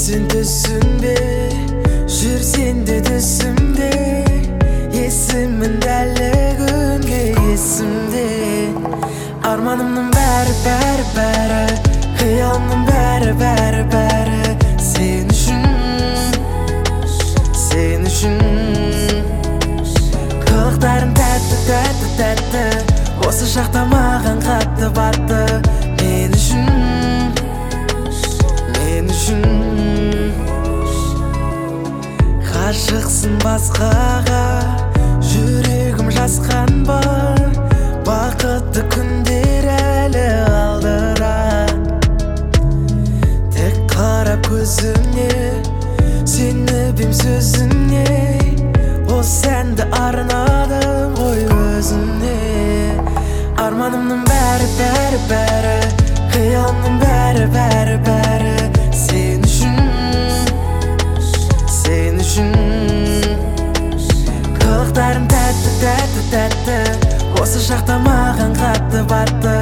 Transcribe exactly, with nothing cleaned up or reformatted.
Сен түсінбе, жүрсен де түсімде, есімін әлі күнге есімде. Арманымның бәрі, бәрі, бәрі, қиялымның бәрі, бәрі, бәрі сен үшін, сен үшін. Қылықтарың тәтті, тәтті, тәтті, осы шақта маған қатты батты. Мен үшін, мен үшін. Ғашықсың басқаға, жүрегім жасқанба, бақытты күндер әлі алдыра. Тек қарап көзіңе, сеніп ем сөзіңе, осы әнді арнадым ғой өзіңе. Арманымның бәрі, бәрі, бәрі, қиялымның бәрі, бәрі, бәрі сен үшін, сен үшін. Қылықтарың тәтті, тәтті, тәтті, осы шақта маған қатты батты.